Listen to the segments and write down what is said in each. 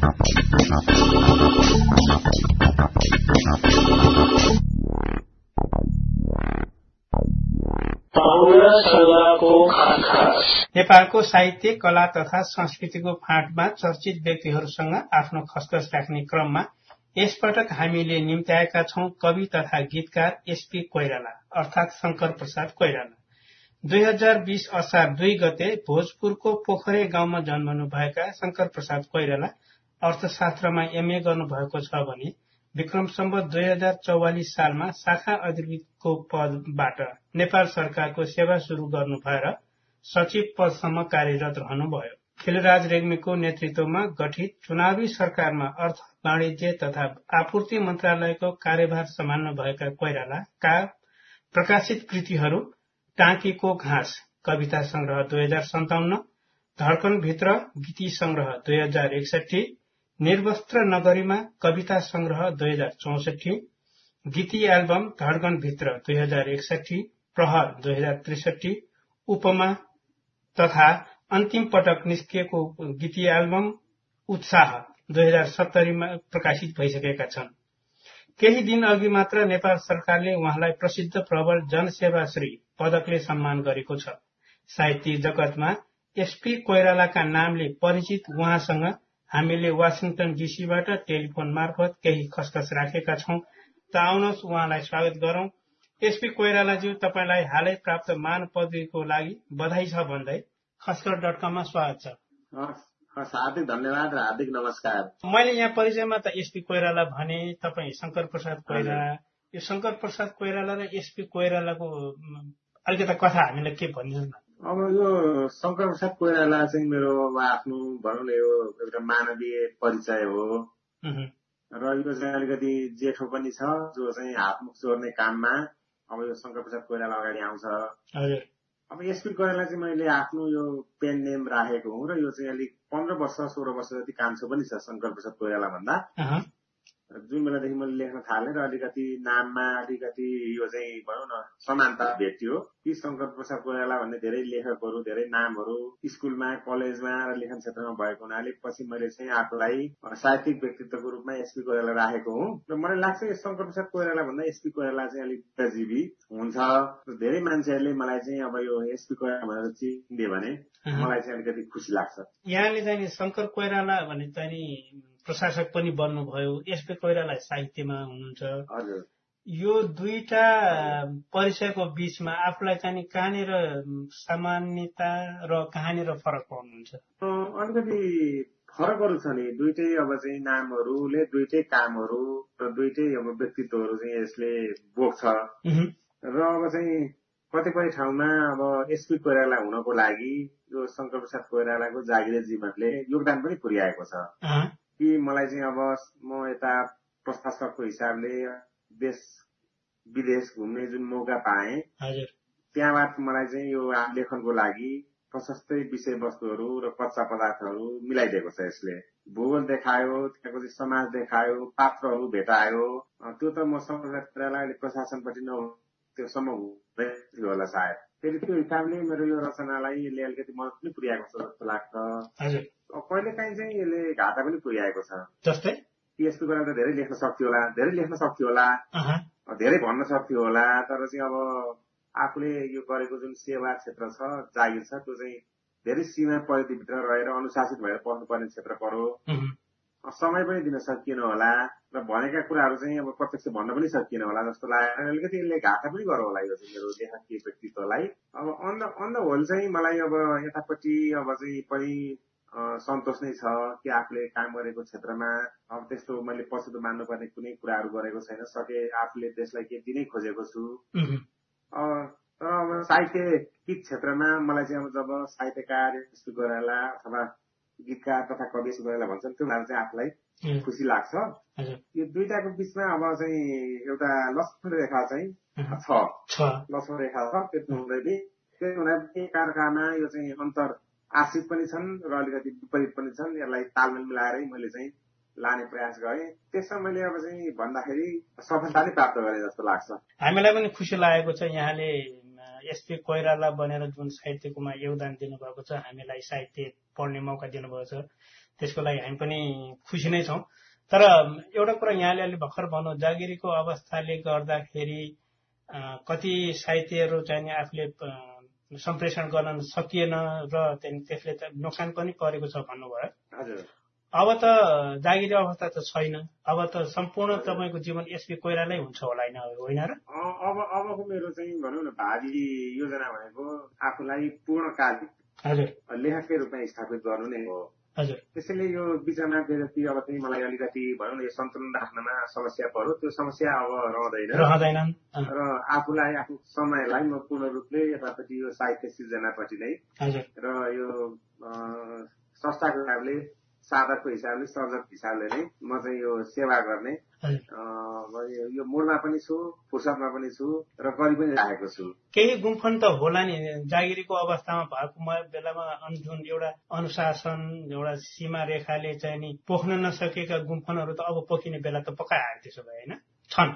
नेपालको साहित्य, कला तथा संस्कृतिको फाँटमा चर्चित व्यक्तिहरूसँग आफ्नो खसखस राख्ने क्रममा यसपटक हामीले निम्त्याएका छौं कवि तथा गीतकार एसपी कोइराला अर्थात शंकर प्रसाद कोइराला। 2020 असार 2 गते भोजपुरको पोखरे गाउँमा जन्मनुभएका शंकर प्रसाद कोइराला अर्थशास्त्रमा एमए गर्नुभएको छ भने विक्रम सम्वत 2044 सालमा शाखा अधिकृतको पदबाट नेपाल सरकारको सेवा शुरू गर्नु भएर सचिव पदसम्म कार्यरत रहनुभयो। खिलराज रेग्मीको नेतृत्वमा गठित चुनावी सरकारमा अर्थ, वाणिज्य तथा आपूर्ति मन्त्रालयको कार्यभार सम्हाल्नु भएका कोइरालाका प्रकाशित कृतिहरू टाँकीको घाँस कविता संग्रह 2057, धड्कनभित्र गीति संग्रह 2061, निर्वस्त्र नगरीमा कविता संग्रह 2064, गीति एल्बम धड्कनभित्र 2061, प्रहर 2063, उपमा तथा अन्तिम पटक निस्किएको गीति एल्बम उत्साह 2070 मा प्रकाशित भइसकेका छन्। केही दिन अघि मात्र नेपाल सरकारले उहाँलाई प्रसिद्ध प्रबल जनसेवा श्री पदकले सम्मान गरेको छ। साहित्य जगतमा एसपी कोइरालाका नामले परिचित उहाँसँग हामीले वाशिंटन डीसीबाट टेलिफोन मार्फत केही खसखस राखेका छौं। त आउनुहोस् उहाँलाई स्वागत गरौं। एसपी कोइरालाज्यू, तपाईलाई हालै प्राप्त मान पदवीको लागि बधाई छ भन्दै खसखस.com मा स्वागत छ। हार्दिक धन्यवाद र हार्दिक नमस्कार। मैले यहाँ परिचयमा त एसपी कोइराला भने, तपाईँ शंकर प्रसाद कोइराला। यो शंकर प्रसाद कोइराला र एसपी कोइरालाको अलिकति कथा हामीलाई के भनिदिनु न। अब यो शंकर प्रसाद कोइराला चाहिँ मेरो आफ्नो भनौँ न यो एउटा मानवीय परिचय हो र यो चाहिँ अलिकति जेठो पनि छ, जो चाहिँ हातमुख चोर्ने काममा अब यो शंकर प्रसाद कोइराला अगाडि आउँछ। अब एसपी कोइराला चाहिँ मैले आफ्नो यो पेन नेम राखेको हुँ र यो चाहिँ अलिक 15 वर्ष 16 वर्ष जति कान्छो पनि छ शंकर प्रसाद कोइराला भन्दा। जुन बेलादेखि मैले लेख्न थालेँ र अलिकति नाममा अलिकति यो चाहिँ भनौँ न समानता भेटियो कि शंकर प्रसाद कोइराला भन्ने धेरै लेखकहरू, धेरै नामहरू स्कुलमा, कलेजमा र लेखन क्षेत्रमा भएको हुनाले पछि मैले चाहिँ आफूलाई साहित्यिक व्यक्तित्वको रूपमा एसपी कोइराला राखेको हुँ र मलाई लाग्छ यो शंकर प्रसाद कोइराला भन्दा एसपी कोइराला चाहिँ अलिक बुद्धिजीवी हुन्छ। धेरै मान्छेहरूले मलाई चाहिँ अब यो एसपी कोइराला भनेर चिनिदियो भने मलाई चाहिँ अलिकति खुसी लाग्छ। यहाँले चाहिँ शंकर कोइराला भने चाहिँ प्रशासक पनि बन्नुभयो, एसपी कोइराला साहित्यमा हुनुहुन्छ। हजुर, यो दुईटा परिचयको बीचमा आफूलाई चाहिँ कहाँनिर सामान्यता र कहाँनिर फरक पाउनुहुन्छ? अलिकति फरकहरू छ नि। दुईटै अब चाहिँ नामहरूले दुईटै कामहरू र दुईटै अब व्यक्तित्वहरू चाहिँ यसले बोक्छ र अब चाहिँ कतिपय ठाउँमा अब एसपी कोइराला हुनको लागि यो शंकर प्रसाद कोइरालाको जागिरे जीवनले योगदान पनि पुर्याएको छ कि मलाई चाहिँ अब म यता प्रशासकको हिसाबले देश विदेश घुम्ने जुन मौका पाएँ, त्यहाँबाट मलाई चाहिँ यो लेखनको लागि प्रशस्तै विषयवस्तुहरू र कच्चा पदार्थहरू मिलाइदिएको छ। यसले भूगोल देखायो, त्यहाँको चाहिँ समाज देखायो, पात्रहरू भेटायो। त्यो त म शंकर कोइरालाले प्रशासनपट्टि त्योसम्म हुँदै होला सायद। फेरि त्यो हिसाबले मेरो यो रचनालाई यसले अलिकति मद्दत पनि पुर्याएको छ जस्तो लाग्छ। कहिले काहीँ चाहिँ यसले घाटा पनि पुर्याएको छ। जस्तै एसपी कोइराला त धेरै लेख्न सक्थ्यो होला, धेरै भन्न सक्थ्यो होला, तर चाहिँ अब आफूले यो गरेको जुन सेवा क्षेत्र छ, जागिर छ, त्यो चाहिँ धेरै सीमा परिधिभित्र रहेर अनुशासित भएर पढ्नुपर्ने क्षेत्र पर्यो। समय पनि दिन सकिएन होला र भनेका कुराहरू चाहिँ अब प्रत्यक्ष भन्न पनि सकिएन होला जस्तो लाग्यो। अलिकति यसले घाटा पनि गर्यो होला यो चाहिँ मेरो लेखकीय व्यक्तित्वलाई। अब अन द होल चाहिँ मलाई अब यतापट्टि अब चाहिँ पनि सन्तोष नै छ कि आफूले काम गरेको क्षेत्रमा अब त्यस्तो मैले पछुतो मान्नुपर्ने कुनै कुराहरू गरेको छैन। सके आफूले त्यसलाई केही दिनै खोजेको छु। तर अब साहित्यिक क्षेत्रमा मलाई चाहिँ अब जब साहित्यकार एसपी कोइराला अथवा गीतकार तथा कवि एसपी कोइराला भन्छन्, त्यो बेला चाहिँ आफूलाई खुसी लाग्छ। यो दुईटाको बीचमा अब चाहिँ एउटा लक्ष्मण रेखा चाहिँ छ, लक्ष्मण रेखा छ। त्यो हुँदै कारकामा यो चाहिँ अन्तर आश्रित पनि छन् र अलिकति विपरीत पनि छन्। यसलाई तालमेल मिलाएरै मैले चाहिँ लाने प्रयास गरेँ। त्यसमा मैले अब चाहिँ भन्दाखेरि सफलता नै प्राप्त गरेँ जस्तो लाग्छ। हामीलाई पनि खुसी लागेको छ यहाँले एसपी कोइराला बनेर जुन साहित्यकोमा योगदान दिनुभएको छ, हामीलाई साहित्य पढ्ने मौका दिनुभएको छ, त्यसको लागि हामी पनि खुसी नै छौँ। तर एउटा कुरा यहाँले अलि भर्खर भन्नु, जागिरीको अवस्थाले गर्दाखेरि कति साहित्यहरू चाहिँ आफूले सम्प्रेषण गर्न सकिएन र त्यसले त नोक्सान पनि परेको छ भन्नुभयो। अब त जागिरी अवस्था त छैन, अब त सम्पूर्ण तपाईँको जीवन एसपी कोइरालै हुन्छ होला होइन र? अबको मेरो चाहिँ भनौँ न भावी योजना भनेको आफूलाई पूर्णकालिक लेखककै रूपमा स्थापित गर्नु नै हो। त्यसैले यो बिचमा बेरती अब चाहिँ मलाई अलिकति भनौँ न यो सन्तुलन राख्नमा समस्या पर्यो, त्यो समस्या अब रहँदैन र आफूलाई आफ्नो समयलाई म पूर्ण रूपले यतापट्टि यो साहित्य सिर्जनापट्टि नै र यो संस्थाको हिसाबले साधकको हिसाबले सर्जक हिसाबले नै म चाहिँ यो सेवा गर्ने यो मूडमा पनि छु, फुर्सदमा पनि छु र गरि पनि राखेको छु। केही गुम्फन त होला नि जागिरीको अवस्थामा भएको बेलामा, जुन एउटा अनुशासन एउटा सीमा रेखाले चाहिँ नि पोख्न नसकेका गुम्फनहरू त अब पोखिने बेला त पक्का आयो, त्यसो भए होइन छन्।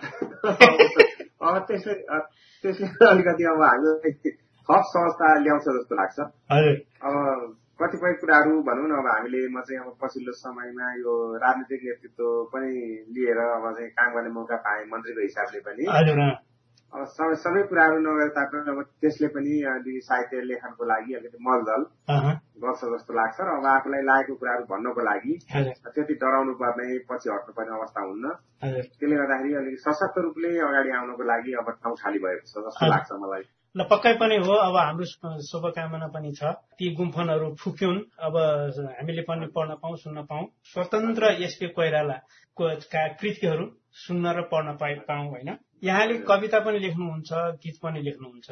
अब त्यसले अलिकति अब हामीले थप संस्था ल्याउँछ जस्तो लाग्छ। अब कतिपय कुराहरू भनौँ न अब हामीले म चाहिँ अब पछिल्लो समयमा यो राजनीतिक नेतृत्व पनि लिएर अब चाहिँ काम गर्ने मौका पाएँ मन्त्रीको हिसाबले पनि। अब सबै कुराहरू नगरे तापनि अब त्यसले पनि अलि साहित्य लेखनको लागि अलिकति मलदल गर्छ जस्तो लाग्छ र अब आफूलाई लागेको कुराहरू भन्नको लागि त्यति डराउनु पर्ने पछि हट्नुपर्ने अवस्था हुन्न। त्यसले गर्दाखेरि अलिक सशक्त रूपले अगाडि आउनको लागि अब ठाउँ खाली भएको छ जस्तो लाग्छ मलाई। ल पक्कै पनि हो। अब हाम्रो शुभकामना पनि छ ती गुम्फनहरू फुक्युन्, अब हामीले पनि पढ्न पाऊँ, सुन्न पाऊँ, स्वतन्त्र एसपी कोइरालाको कृतिहरू सुन्न र पढ्न पाऊँ होइन। यहाँले कविता पनि लेख्नुहुन्छ, गीत पनि लेख्नुहुन्छ,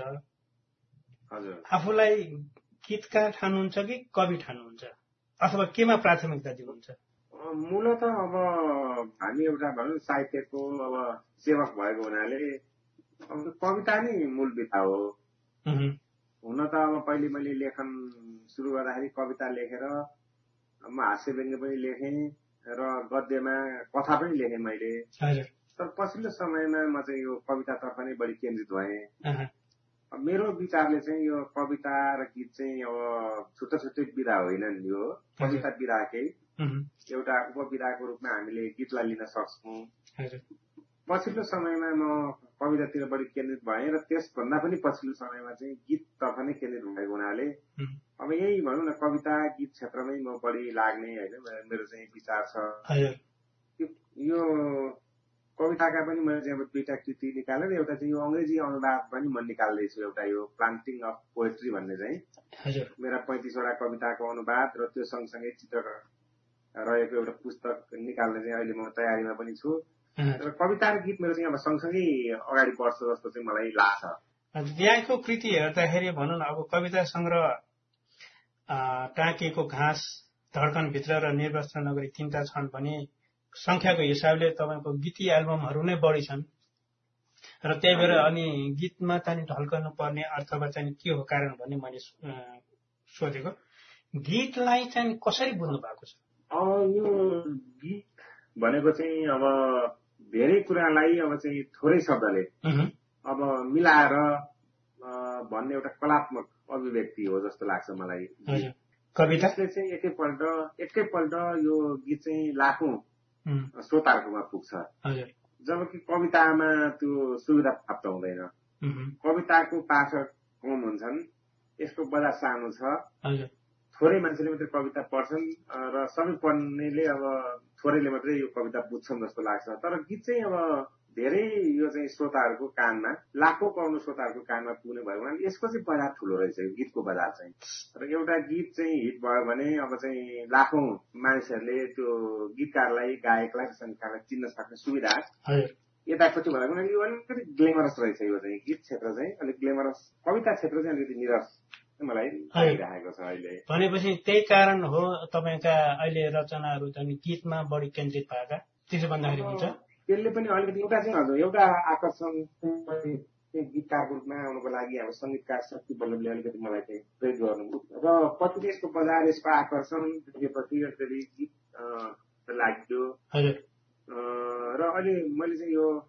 आफूलाई गीतकार ठान्नुहुन्छ कि कवि ठान्नुहुन्छ अथवा केमा प्राथमिकता दिनुहुन्छ? मूलत अब हामी एउटा भनौँ साहित्यको अब सेवक भएको हुनाले कविता नै मूल विधा हो। हुन त अब पहिले मैले लेखन सुरु गर्दाखेरि कविता लेखेर म हास्य व्यङ्ग्य पनि लेखेँ र गद्यमा कथा पनि लेखेँ मैले। तर पछिल्लो समयमा म चाहिँ यो कवितातर्फ नै बढी केन्द्रित भएँ। मेरो विचारले चाहिँ यो कविता र गीत चाहिँ अब छुट्टा छुट्टै विधा होइनन्। यो कविता विधाकै एउटा उपविधाको रूपमा हामीले गीतलाई लिन सक्छौँ। पछिल्लो समयमा म कवितातिर बढी केन्द्रित भएँ र त्यसभन्दा पनि पछिल्लो समयमा चाहिँ गीततर्फ नै केन्द्रित भएको हुनाले अब यही भनौँ न कविता गीत क्षेत्रमै म बढी लाग्ने होइन मेरो चाहिँ विचार छ। यो कविताका पनि मैले चाहिँ अब दुईटा कृति निकालेर एउटा चाहिँ यो अङ्ग्रेजी अनुवाद पनि म निकाल्दैछु, एउटा यो प्लान्टिङ अफ पोएट्री भन्ने चाहिँ मेरा 35वटा कविताको अनुवाद र त्यो सँगसँगै चित्र रहेको एउटा पुस्तक निकाल्ने चाहिँ अहिले म तयारीमा पनि छु। र कविता र गीत मेरो चाहिँ अब सँगसँगै अगाडि बढ्छ जस्तो चाहिँ मलाई लाग्छ। यहाँको कृति हेर्दाखेरि भनौँ न अब कविता सङ्ग्रह टाँकिएको घाँस, धड्कनभित्र र निर्वस्त्र नगरी तीनटा छन् भने संख्याको हिसाबले तपाईँको गीती एल्बमहरू नै बढी छन् र त्यही भएर अनि गीतमा चाहिँ ढल्कनु पर्ने अर्थमा चाहिँ के हो कारण भन्ने मैले सोधेको। गीतलाई चाहिँ कसरी बुझ्नु भएको छ? यो गीत भनेको चाहिँ अब धेरै कुरालाई अब चाहिँ थोरै शब्दले अब मिलाएर भन्ने एउटा कलात्मक अभिव्यक्ति हो जस्तो लाग्छ मलाई। कविताले चाहिँ एकैपल्ट यो गीत चाहिँ लाखौं श्रोताहरूमा पुग्छ, जबकि कवितामा त्यो सुविधा प्राप्त हुँदैन। कविताको पाठक कम हुन्छन्, यसको बजार सानो छ, थोरै मान्छेले मात्रै कविता पढ्छन् र सबै पढ्नेले अब थोरैले मात्रै यो कविता बुझ्छन् जस्तो लाग्छ। तर गीत चाहिँ अब धेरै यो चाहिँ श्रोताहरूको कानमा लाखौं करोडौं श्रोताहरूको कानमा पुग्ने भयो भने यसको चाहिँ बजार ठुलो रहेछ यो गीतको बजार चाहिँ। र एउटा गीत चाहिँ हिट भयो भने अब चाहिँ लाखौं मानिसहरूले त्यो गीतकारलाई गायकलाई सङ्गीतकारलाई चिन्न सक्ने सुविधा यतापट्टि भएको हुनाले यो अलिकति ग्लेमरस रहेछ। यो चाहिँ गीत क्षेत्र चाहिँ अलिक ग्लेमरस, कविता क्षेत्र चाहिँ अलिकति निरस मलाई लागिरहेको छ अहिले। भनेपछि त्यही कारण हो तपाईँका अहिले रचनाहरू चाहिँ गीतमा बढी केन्द्रित भएका, त्यसो भन्दाखेरि हुन्छ? त्यसले पनि अलिकति एउटा चाहिँ हजुर एउटा आकर्षण गीतकारको रूपमा आउनुको लागि अब सङ्गीतकार शक्ति बल्लभले अलिकति मलाई चाहिँ प्रेरित गर्नु र पछि यसको बजार यसको आकर्षण देखेपछि अलिकति गीत लाग्यो र अहिले मैले चाहिँ यो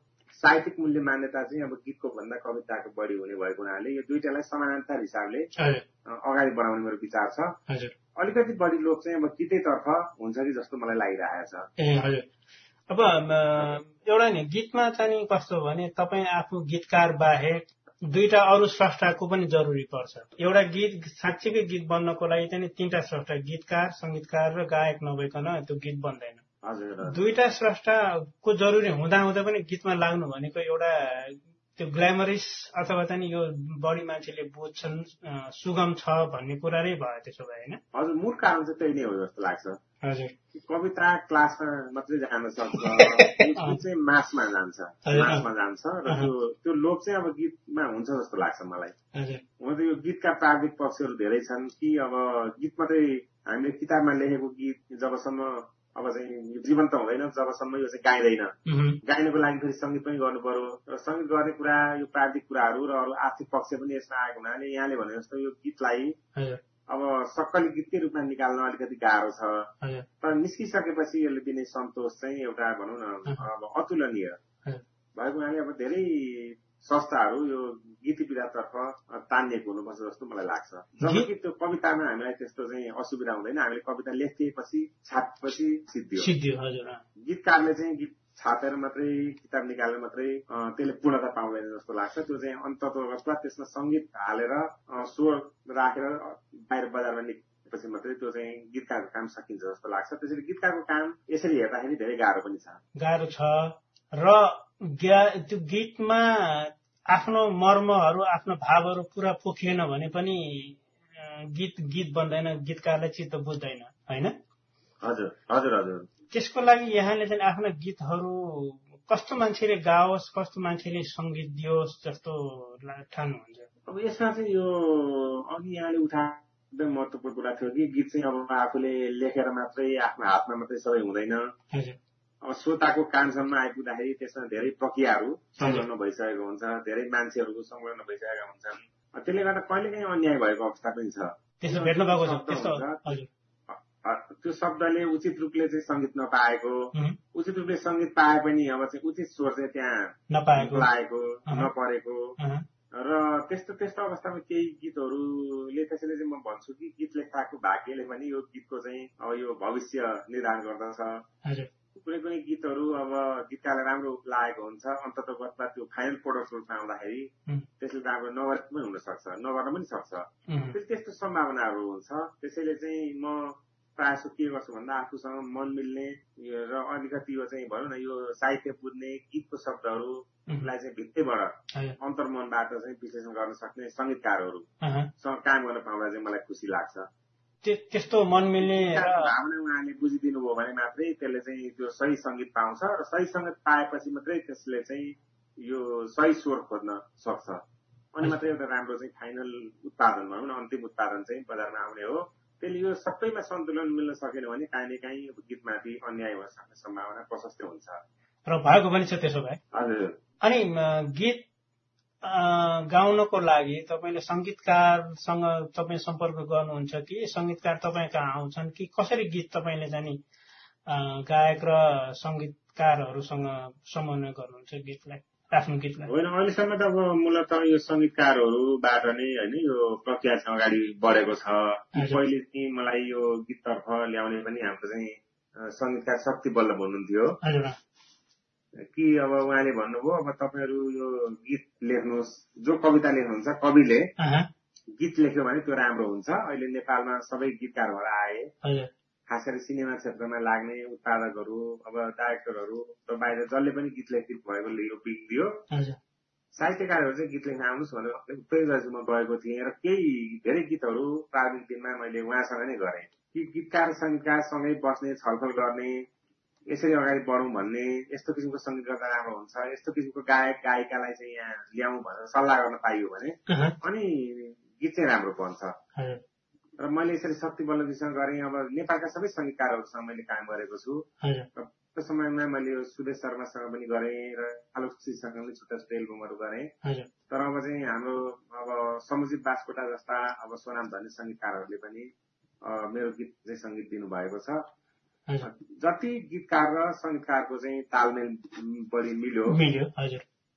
साहित्यिक मूल्य मान्यता चाहिँ अब गीतको भन्दा कविताको बढी हुने भएको हुनाले यो दुईटालाई समानान्तर हिसाबले अगाडि बढाउने मेरो विचार छ। अलिकति बढी लोक चाहिँ अब गीतैतर्फ हुन्छ कि जस्तो मलाई लागिरहेको छ। अब एउटा नि गीतमा चाहिँ कस्तो भने तपाईँ आफू गीतकार बाहेक दुईटा अरू स्रष्टाको पनि जरुरी पर्छ। एउटा गीत साँच्चीकै गीत बन्नको लागि चाहिँ तीनटा स्रष्टा, गीतकार, संगीतकार र गायक नभइकन त्यो गीत बन्दैन। दुईटा स्रष्टाको जरुरी हुँदा पनि गीतमा लाग्नु भनेको एउटा त्यो ग्ल्यामरस अथवा चाहिँ यो बढी मान्छेले बुझ्छन् सुगम छ भन्ने कुरा नै भयो त्यसो भए होइन? हजुर, मूल कारण चाहिँ त्यही नै हो जस्तो लाग्छ। हजुर, कविता क्लासमा मात्रै जान सक्छ, गीत चाहिँ मासमा जान्छ र त्यो लोक चाहिँ अब गीतमा हुन्छ जस्तो लाग्छ मलाई। हुन त यो गीतका प्राविधिक पक्षहरू धेरै छन् कि अब गीत मात्रै हामीले किताबमा लेखेको गीत जबसम्म अब चाहिँ जीवन्त हुँदैन जबसम्म यो चाहिँ गाइँदैन। गाइनको लागि फेरि सङ्गीत पनि गर्नु पर्यो र सङ्गीत गर्ने कुरा यो प्राविधिक कुराहरू र अरू आर्थिक पक्ष पनि यसमा आएको हुनाले यहाँले भने जस्तो यो गीतलाई अब सक्कली गीतकै रूपमा निकाल्न अलिकति गाह्रो छ। तर निस्किसकेपछि यसले दिने सन्तोष चाहिँ एउटा भनौँ न अब अतुलनीय भएको हुनाले अब धेरै संस्थाहरू यो गीती विधातर्फ तानिएको हुनुपर्छ जस्तो मलाई लाग्छ। जबकि त्यो कवितामा हामीलाई त्यस्तो चाहिँ असुविधा हुँदैन, हामीले कविता लेखिएपछि छापेपछि सिद्धियो। गीतकारले चाहिँ गीत छापेर मात्रै किताब निकालेर मात्रै त्यसले पूर्णता पाउँदैन जस्तो लाग्छ। त्यो चाहिँ अन्ततः त्यसमा सङ्गीत हालेर स्वर राखेर बाहिर बजारमा निस्केपछि मात्रै त्यो चाहिँ गीतकारको काम सकिन्छ जस्तो लाग्छ। त्यसैले गीतकारको काम यसरी हेर्दाखेरि धेरै गाह्रो पनि छ। गाह्रो छ र त्यो गीतमा आफ्नो मर्महरू आफ्नो भावहरू पुरा पोखिएन भने पनि गीत बन्दैन, गीतकारले चित्त बुझ्दैन होइन? हजुर हजुर हजुर। त्यसको लागि यहाँले चाहिँ आफ्ना गीतहरू कस्तो मान्छेले गाओस्, कस्तो मान्छेले सङ्गीत दियोस् जस्तो ठान्नुहुन्छ? अब यसमा चाहिँ यो अघि यहाँले एकदम महत्त्वपूर्ण कुरा थियो कि गीत चाहिँ अब आफूले लेखेर मात्रै आफ्नो हातमा मात्रै सबै हुँदैन। अब श्रोताको कानसम्म आइपुग्दाखेरि त्यसमा धेरै प्रक्रियाहरू संलग्न भइसकेको हुन्छ, धेरै मान्छेहरूको संलग्न भइसकेका हुन्छन्। त्यसले गर्दा कहिलेकाहीँ अन्याय भएको अवस्था पनि छ। त्यो शब्दले उचित रूपले चाहिँ सङ्गीत नपाएको, उचित रूपले सङ्गीत पाए पनि अब चाहिँ उचित स्वर चाहिँ त्यहाँ लागेको नपरेको र त्यस्तो अवस्थामा केही गीतहरूले त्यसैले चाहिँ म भन्छु कि गीत लेख्दाको भाग्यले पनि यो गीतको चाहिँ अब यो भविष्य निर्धारण गर्दछ। कुनै गीतहरू अब गीतकारलाई राम्रो लागेको हुन्छ, अन्ततः त्यो फाइनल प्रोडक्ट रूपमा आउँदाखेरि त्यसले राम्रो नगरेको पनि हुन सक्छ, नगर्न पनि सक्छ। त्यस्तो सम्भावनाहरू हुन्छ। त्यसैले चाहिँ म प्रायः जस्तो के गर्छु भन्दा आफूसँग मन मिल्ने र अलिकति यो चाहिँ भनौँ न यो साहित्य बुझ्ने गीतको शब्दहरूलाई चाहिँ भित्तैबाट अन्तर्मनबाट चाहिँ विश्लेषण गर्न सक्ने सङ्गीतकारहरूसँग काम गर्न पाउँदा चाहिँ मलाई खुसी लाग्छ। त्यस्तो मन मिल्ने भावना उहाँले बुझिदिनु भयो भने मात्रै त्यसले चाहिँ त्यो सही सङ्गीत पाउँछ र सही सङ्गीत पाएपछि मात्रै त्यसले चाहिँ यो सही स्वर खोज्न सक्छ। अनि मात्रै एउटा राम्रो चाहिँ फाइनल उत्पादन भनौँ न अन्तिम उत्पादन चाहिँ बजारमा आउने हो। त्यसले यो सबैमा सन्तुलन मिल्न सकेन भने काहीँ न काहीँ गीतमाथि अन्याय हुन सक्ने सम्भावना प्रशस्त हुन्छ र भएको पनि छ त्यसो भए। हजुर। अनि गीत गाउनको लागि तपाईँले सङ्गीतकारसँग तपाईँ सम्पर्क गर्नुहुन्छ कि सङ्गीतकार तपाईँ कहाँ आउँछन् कि कसरी गीत तपाईँले चाहिँ गायक र सङ्गीतकारहरूसँग समन्वय गर्नुहुन्छ गीतलाई, आफ्नो गीतलाई? होइन, अहिलेसम्म त अब मूलत यो सङ्गीतकारहरूबाट नै होइन यो प्रक्रिया चाहिँ अगाडि बढेको छ। पहिले चाहिँ मलाई यो गीततर्फ ल्याउने पनि हाम्रो चाहिँ सङ्गीतकार शक्ति बल्लभ हुनुहुन्थ्यो कि अब उहाँले भन्नुभयो अब तपाईँहरू यो गीत लेख्नुहोस्, जो कविता लेख्नुहुन्छ कविले गीत लेख्यो भने त्यो राम्रो हुन्छ। अहिले नेपालमा सबै गीतकारहरू आए, खास गरी सिनेमा क्षेत्रमा लाग्ने उत्पादकहरू अब डाइरेक्टरहरू र बाहिर जसले पनि गीत लेखित भएको यो बिग्रियो। साहित्यकारहरू चाहिँ गीत लेख्न आउनुहोस् भनेर उत्तेजना म गएको थिएँ र केही धेरै गीतहरू प्रारम्भिक दिनमा मैले उहाँसँग नै गरेँ कि गीतकार सङ्गीतकारसँगै बस्ने, छलफल गर्ने, यसरी अगाडि बढौँ भन्ने, यस्तो किसिमको सङ्गीत गर्दा राम्रो हुन्छ, यस्तो किसिमको गायक गायिकालाई चाहिँ यहाँ ल्याउँ भनेर सल्लाह गर्न पाइयो भने अनि गीत चाहिँ राम्रो बन्छ। र मैले यसरी शक्ति बल्लभजीसँग गरेँ। अब नेपालका सबै सङ्गीतकारहरूसँग मैले काम गरेको छु। त्यो समयमा मैले सुदेश शर्मासँग पनि गरेँ र आलोकजीसँग पनि छुट्टा छुट्टै एल्बमहरू गरेँ। तर अब चाहिँ हाम्रो अब समुजित बास्कोटा जस्ता अब स्वनाम धन्य सङ्गीतकारहरूले पनि मेरो गीत चाहिँ सङ्गीत दिनुभएको छ। जति गीतकार र सङ्गीतकारको चाहिँ तालमेल बढी मिल्यो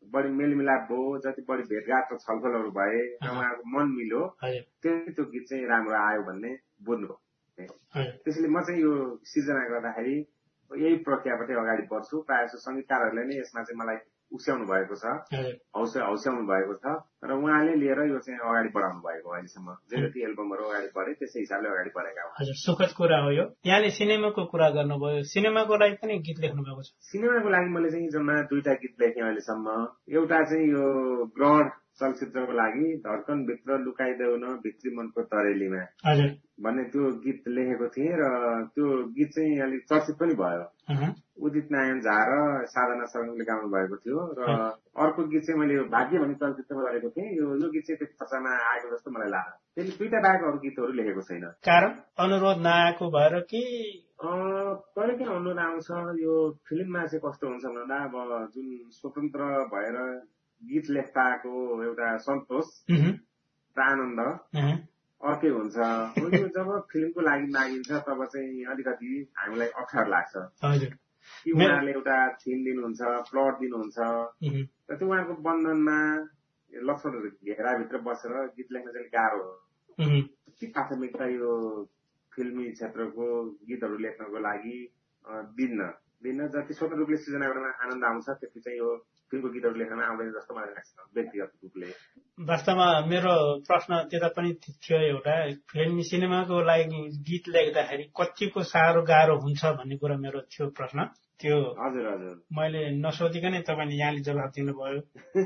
बढी मेलमिलाप भयो, जति बढी भेटघाट र छलफलहरू भए, उहाँको मन मिल्यो, त्यही त्यो गीत चाहिँ राम्रो आयो भन्ने बुझ्नु। त्यसैले म चाहिँ यो सिर्जना गर्दाखेरि यही प्रक्रियाबाटै अगाडि बढ्छु। प्रायः जसो सङ्गीतकारहरूले नै यसमा चाहिँ मलाई उस्याउनु भएको छ, हौस्याउनु भएको छ र उहाँले लिएर यो चाहिँ अगाडि बढाउनु भएको अहिलेसम्म। जे जति एल्बमहरू अगाडि बढे त्यसै हिसाबले अगाडि बढेका हुन्। हजुर, सुखद कुरा हो यो। यहाँले सिनेमाको कुरा गर्नुभयो, सिनेमाको लागि पनि गीत लेख्नु भएको छ? सिनेमाको लागि मैले चाहिँ जम्मा 2टा गीत लेखेँ अहिलेसम्म। एउटा चाहिँ यो ग्रहण चलचित्रको लागि धड्कनभित्र लुकाइदेऊ न भित्री मनको तरेलीमा भन्ने त्यो गीत लेखेको थिएँ र त्यो गीत चाहिँ अलिक चर्चित पनि भयो। उदित नारायण झा र साधना सरङले गाउनु भएको थियो र अर्को गीत चाहिँ मैले भाग्य भन्ने चलचित्रमा गरेको थिएँ। यो गीत चाहिँ त्यो चर्चामा आएको जस्तो मलाई लाग्यो। त्यसले 2टा बाहेक अरू गीतहरू लेखेको छैन। कारण अनुरोध नआएको भएर कि कहिले काहीँ अनुरोध आउँछ। यो फिल्ममा चाहिँ कस्तो हुन्छ भन्दा अब जुन स्वतन्त्र भएर गीत लेख्दाको एउटा सन्तोष र आनन्द अर्कै हुन्छ। यो जब फिल्मको लागि मागिन्छ तब चाहिँ अलिकति हामीलाई अप्ठ्यारो लाग्छ कि उहाँहरूले एउटा थिम दिनुहुन्छ, प्लट दिनुहुन्छ र त्यो उहाँको बन्धनमा लक्ष्मणहरू घेराभित्र बसेर गीत लेख्न चाहिँ गाह्रो हो। के प्राथमिकता यो फिल्मी क्षेत्रको गीतहरू लेख्नको लागि भिन्न जति स्वतन्त्र रूपले सृजना गर्नमा आनन्द आउँछ त्यति चाहिँ यो फिल्मको गीतहरू लेख्नमा आउँदैन जस्तो मलाई लाग्छ व्यक्तिगत रूपले। वास्तवमा मेरो प्रश्न त्यता पनि थियो एउटा, फिल्मी सिनेमाको लागि गीत लेख्दाखेरि कतिको साह्रो गाह्रो हुन्छ भन्ने कुरा मेरो थियो प्रश्न। त्यो हजुर मैले नसोधिकनै तपाईँले यहाँले जवाब दिनुभयो।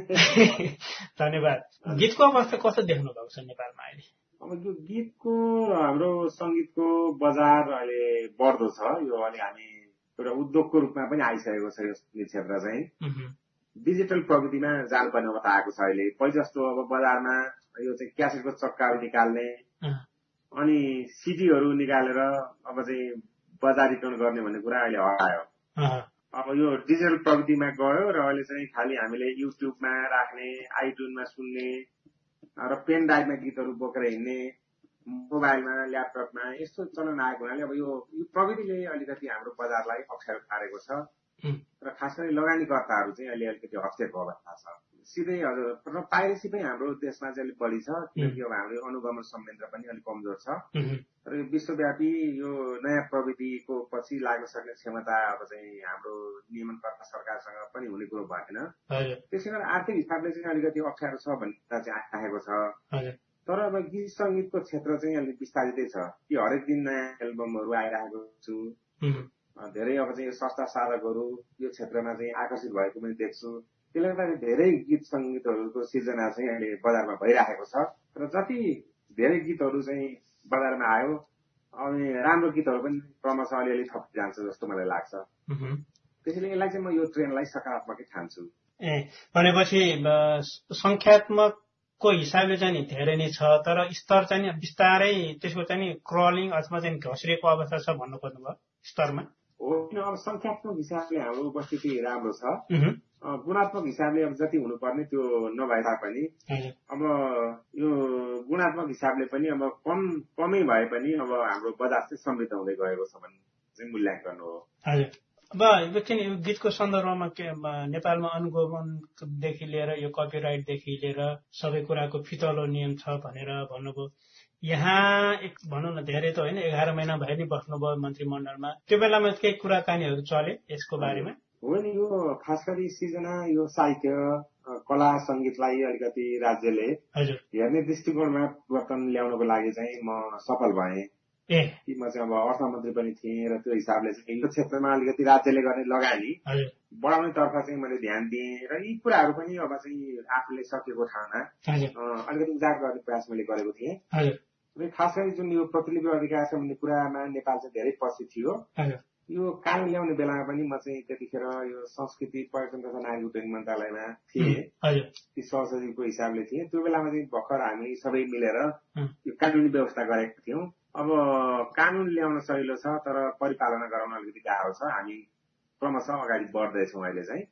धन्यवाद। गीतको अवस्था कस्तो देख्नु भएको छ नेपालमा अहिले? अब यो गीतको र हाम्रो सङ्गीतको बजार अहिले बढ्दो छ। यो अलि हामी एउटा उद्योगको रूपमा पनि आइसकेको छ। यो क्षेत्र चाहिँ डिजिटल प्रविधिमा जानुपर्ने अवस्था आएको छ अहिले। पहिले जस्तो अब बजारमा यो चाहिँ क्यासेटको चक्काहरू निकाल्ने अनि सिडीहरू निकालेर अब चाहिँ बजारीकरण गर्ने भन्ने कुरा अहिले हटायो। अब यो डिजिटल प्रविधिमा गयो र अहिले चाहिँ खालि हामीले युट्युबमा राख्ने, आइट्युनमा सुन्ने र पेन ड्राइभमा गीतहरू बोकेर हिँड्ने, मोबाइलमा ल्यापटपमा यस्तो चलन आएको हुनाले अब यो प्रविधिले अलिकति हाम्रो बजारलाई अप्ठ्यारो पारेको छ र खास गरी लगानीकर्ताहरू चाहिँ अहिले अलिकति हस्तेको अवस्था छ। सिधै हजुर पाइरेसी पनि हाम्रो देशमा चाहिँ अलिक बढी छ किनकि अब हाम्रो अनुगमन संयन्त्र पनि अलिक कमजोर छ र यो विश्वव्यापी यो नयाँ प्रविधिको पछि लाग्न सक्ने क्षमता अब चाहिँ हाम्रो नियमनकर्ता सरकारसँग पनि हुने कुरो भएन। त्यसै कारण आर्थिक हिसाबले चाहिँ अलिकति अप्ठ्यारो छ भन्ने चाहिँ आएको छ। तर अब गीत सङ्गीतको क्षेत्र चाहिँ अलिक विस्तारितै छ कि हरेक दिन नयाँ एल्बमहरू आइरहेको छु। धेरै अब चाहिँ संस्था साधकहरू यो क्षेत्रमा चाहिँ आकर्षित भएको पनि देख्छु। त्यसले गर्दा धेरै गीत सङ्गीतहरूको सिर्जना चाहिँ अहिले बजारमा भइरहेको छ र जति धेरै गीतहरू चाहिँ बजारमा आयो अनि राम्रो गीतहरू पनि क्रमशः अलिअलि थप्दै जान्छ जस्तो मलाई लाग्छ। त्यसैले यसलाई चाहिँ म यो ट्रेन्डलाई सकारात्मकै ठान्छु। भनेपछि संख्यात्मकको हिसाबले चाहिँ धेरै नै छ तर स्तर चाहिँ बिस्तारै त्यसको चाहिँ क्रलिङ अथवा चाहिँ घस्रिएको अवस्था छ भन्नु खोज्नुभयो स्तरमा? होइन, अब संख्यात्मक हिसाबले हाम्रो उपस्थिति राम्रो छ। गुणात्मक हिसाबले अब जति हुनुपर्ने त्यो नभए तापनि अब यो गुणात्मक हिसाबले पनि अब कमै भए पनि अब हाम्रो बजार चाहिँ समृद्ध हुँदै गएको छ भन्ने चाहिँ मूल्याङ्कन हो। अब एकछिन यो गीतको सन्दर्भमा नेपालमा अनुगमनदेखि लिएर यो कपिराइटदेखि लिएर सबै कुराको फितलो नियम छ भनेर भन्नुभयो। यहाँ भनौँ न धेरै त होइन 11 महिना भए नि बस्नुभयो मन्त्रीमण्डलमा, त्यो बेलामा केही कुराकानीहरू चले यसको बारेमा? हो नि, यो खास गरी सिर्जना यो साहित्य कला सङ्गीतलाई अलिकति राज्यले हेर्ने दृष्टिकोणमा परिवर्तन ल्याउनको लागि चाहिँ म सफल भएँ कि म चाहिँ अब अर्थमन्त्री पनि थिएँ र त्यो हिसाबले चाहिँ यो क्षेत्रमा अलिकति राज्यले गर्ने लगानी बढाउने तर्फ चाहिँ मैले ध्यान दिएँ र यी कुराहरू पनि अब चाहिँ आफूले सकेको ठाउँमा अलिकति उजागर गर्ने प्रयास मैले गरेको थिएँ। खास गरी जुन यो प्रतिलिपि अधिकार सम्बन्धी कुरामा नेपाल चाहिँ धेरै पछि थियो। यो कानुन ल्याउने बेलामा पनि म चाहिँ त्यतिखेर यो संस्कृति पर्यटन तथा नागरिक उड्डयन मन्त्रालयमा थिएँ, ती सहसचिवको हिसाबले थिएँ। त्यो बेलामा चाहिँ भर्खर हामी सबै मिलेर यो कानुनी व्यवस्था गरेका थियौँ। अब कानुन ल्याउन सजिलो छ तर परिपालना गराउन अलिकति गाह्रो छ। हामी क्रमशः अगाडि बढ्दैछौँ। अहिले चाहिँ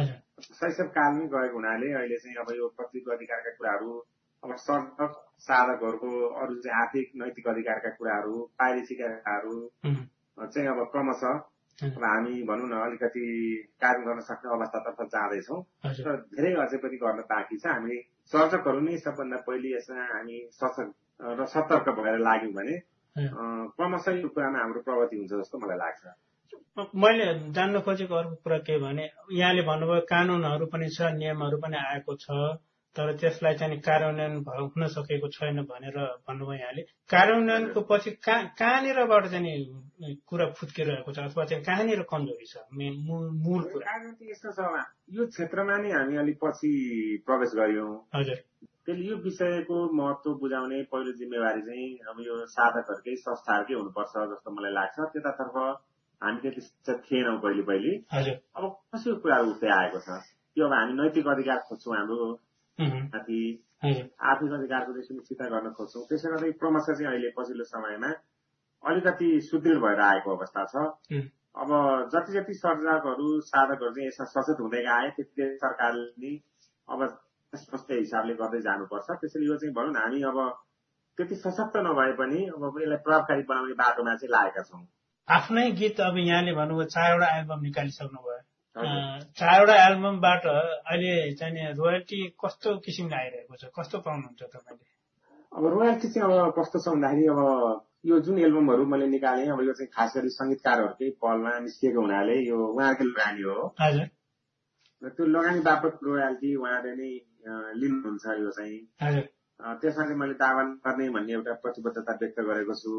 शैशव कालमै गएको हुनाले अहिले चाहिँ अब यो प्रतिलिपि अधिकारका कुराहरू, अब सडक साधकहरूको अरू चाहिँ आर्थिक नैतिक अधिकारका कुराहरू, पाइरेसीका कुराहरू चाहिँ अब क्रमशः अब हामी भनौँ न अलिकति कार्य गर्न सक्ने अवस्थातर्फ जाँदैछौँ र धेरै अझै पनि गर्न बाँकी छ। हामी सर्जकहरू नै सबभन्दा पहिले यसमा हामी सचेत र सतर्क भएर लाग्यौँ भने क्रमशः यो कुरामा हाम्रो प्रगति हुन्छ जस्तो मलाई लाग्छ। मैले जान्न खोजेको अर्को कुरा के भने यहाँले भन्नुभयो कानूनहरू पनि छ, नियमहरू पनि आएको छ, तर त्यसलाई चाहिँ कार्यान्वयन हुन सकेको छैन भनेर भन्नुभयो यहाँले। कार्यान्वयनको पछि कहाँनिरबाट चाहिँ कुरा फुत्किरहेको छ अथवा चाहिँ कहाँनिर कमजोरी छ? मूल कुरा यस्तो छ, यो क्षेत्रमा नै हामी अलिक पछि प्रवेश गर्यौं। हजुर, त्यसले यो विषयको महत्व बुझाउने पहिलो जिम्मेवारी चाहिँ अब यो साधकहरूकै संस्थाहरूकै हुनुपर्छ जस्तो मलाई लाग्छ। त्यतातर्फ हामी त्यति थिएनौँ पहिले। अब कसरी कुरा उठ्दै आएको छ त्यो अब हामी नैतिक अधिकार खोज्छौँ, हाम्रो माथि आर्थिक अधिकारको चाहिँ सुनिश्चित गर्न खोज्छौँ। त्यसै गर्दै क्रमशः चाहिँ अहिले पछिल्लो समयमा अलिकति सुदृढ भएर आएको अवस्था छ। अब जति जति सर्जकहरू साधकहरू चाहिँ यसमा सचेत हुँदै आए त्यति सरकारले अब स्पष्ट हिसाबले गर्दै जानुपर्छ। त्यसैले यो चाहिँ भनौँ न हामी अब त्यति सशक्त नभए पनि अब यसलाई प्रभावकारी बनाउने बाटोमा चाहिँ लागेका छौँ। आफ्नै गीत अब यहाँले भन्नुभयो 4वटा एल्बम निकालिसक्नु भयो। 4वटा एल्बमबाट अहिले चाहिँ रोयल्टी कस्तो किसिमले आइरहेको छ, कस्तो पाउनुहुन्छ तपाईँले? अब रोयल्टी चाहिँ अब कस्तो छ भन्दाखेरि अब यो जुन एल्बमहरू मैले निकालेँ अब यो चाहिँ खास गरी संगीतकारहरूकै पलमा निस्किएको हुनाले यो उहाँकै लगानी हो। हजुर, त्यो लगानी बापत रोयल्टी उहाँले नै लिनुहुन्छ। यो चाहिँ त्यसमा चाहिँ मैले दावा गर्ने भन्ने एउटा प्रतिबद्धता व्यक्त गरेको छु।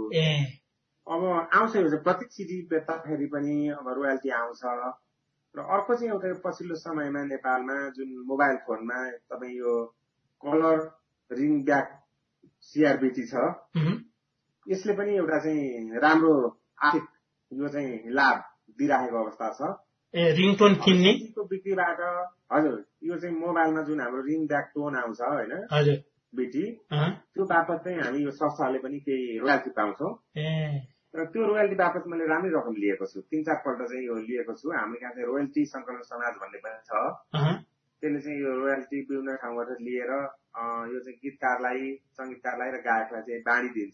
अब आउँछ यो चाहिँ प्रत्येक सिडी बेच्दाखेरि पनि अब रोयल्टी आउँछ। र अर्को चाहिँ एउटा पछिल्लो समयमा नेपालमा जुन मोबाइल फोनमा तपाईँ यो कलर रिङ ब्याक CRBT छ, यसले पनि एउटा चाहिँ राम्रो आर्थिक यो चाहिँ लाभ दिइराखेको अवस्था छ। रिङटोन किन्ने बिक्रीबाट हजुर यो चाहिँ मोबाइलमा जुन हाम्रो रिङ ब्याक टोन आउँछ होइन बिटी, त्यो बापत चाहिँ हामी यो संस्थाले पनि केही रोयल्टी पाउँछौँ। र त्यो रोयल्टी बापत मैले राम्रै रकम लिएको छु, 3-4 पल्ट चाहिँ यो लिएको छु। हाम्रो यहाँ चाहिँ रोयल्टी संकलन समाज भन्ने पनि छ। त्यसले चाहिँ यो रोयल्टी विभिन्न ठाउँबाट लिएर यो चाहिँ गीतकारलाई, संगीतकारलाई र गायकलाई चाहिँ बाँडिदिन्छ।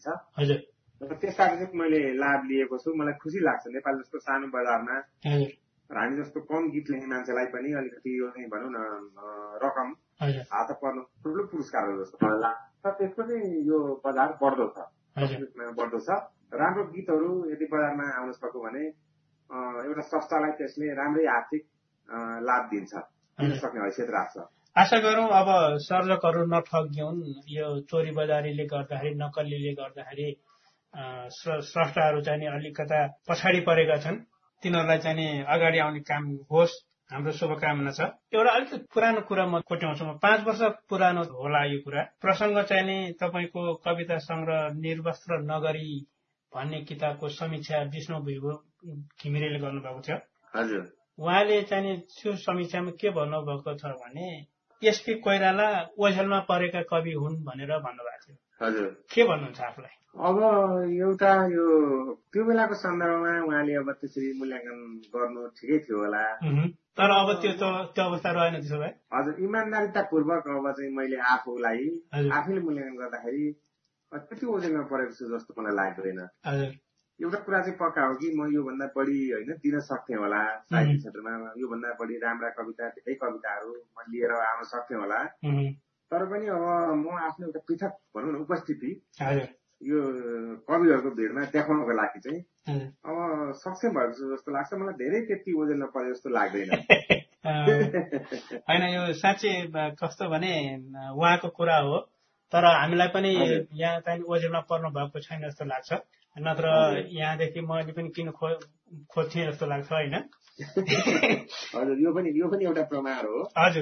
र त्यसबाट चाहिँ मैले लाभ लिएको छु। मलाई खुसी लाग्छ नेपाल जस्तो सानो बजारमा हामी जस्तो कम गीत लेख्ने मान्छेलाई पनि अलिकति यो चाहिँ भनौँ न रकम हात पर्नु ठुलो पुरस्कार हो जस्तो मलाई लाग्छ। त्यसको चाहिँ यो बजार बढ्दो छ। राम्रो गीतहरू यदि बजारमा आउन सक्यो भने एउटा संस्थालाई त्यसले राम्रै आर्थिक लाभ दिन सक्ने हैसियत राख्छ। आशा गरौँ अब सर्जकहरू नठगिउन्। यो चोरी बजारीले गर्दाखेरि, नक्कलीले गर्दाखेरि स्रष्टाहरू चाहिँ अलिकता पछाडि परेका छन्। तिनीहरूलाई चाहिँ अगाडि आउने काम होस्, हाम्रो शुभकामना छ। एउटा अलिकति पुरानो कुरा म कोट्याउँछु। 5 वर्ष पुरानो होला यो कुरा। प्रसङ्ग चाहिँ नि तपाईँको कविता संग्रह निर्वस्त्र नगरी भन्ने किताबको समीक्षा विष्णु घिमिरेले गर्नुभएको थियो। हजुर, उहाँले चाहिँ त्यो समीक्षामा के भन्नुभएको छ भने एसपी कोइराला ओझेलमा परेका कवि हुन् भनेर भन्नुभएको थियो। हजुर, के भन्नुहुन्छ आफूलाई? अब एउटा यो त्यो बेलाको सन्दर्भमा उहाँले अब त्यसरी मूल्याङ्कन गर्नु ठिकै थियो होला। तर अब त्यो अवस्था रहेन त्यसो भए। हजुर, इमान्दारितापूर्वक अब चाहिँ मैले आफूलाई आफैले मूल्याङ्कन गर्दाखेरि त्यति ओझेलमा परेको छु जस्तो मलाई लाग्दैन। एउटा कुरा चाहिँ पक्का हो कि म योभन्दा बढी होइन दिन सक्थेँ होला साहित्य क्षेत्रमा। योभन्दा बढी राम्रा कविता, धेरै कविताहरू म लिएर आउन सक्थेँ होला। तर पनि अब म आफ्नो एउटा पृथक भनौँ न उपस्थिति यो कविहरूको भिडमा देखाउनको लागि चाहिँ अब सक्षम भएको छु जस्तो लाग्छ। मलाई धेरै त्यति ओझेलमा परे जस्तो लाग्दैन। होइन, यो साँच्चै कस्तो भने उहाँको कुरा हो, तर हामीलाई पनि यहाँ चाहिँ ओझेलमा पर्नु भएको छैन जस्तो लाग्छ। नत्र यहाँदेखि मैले पनि किन खोज्थेँ जस्तो लाग्छ होइन? हजुर, यो पनि एउटा प्रमाण हो। हजुर,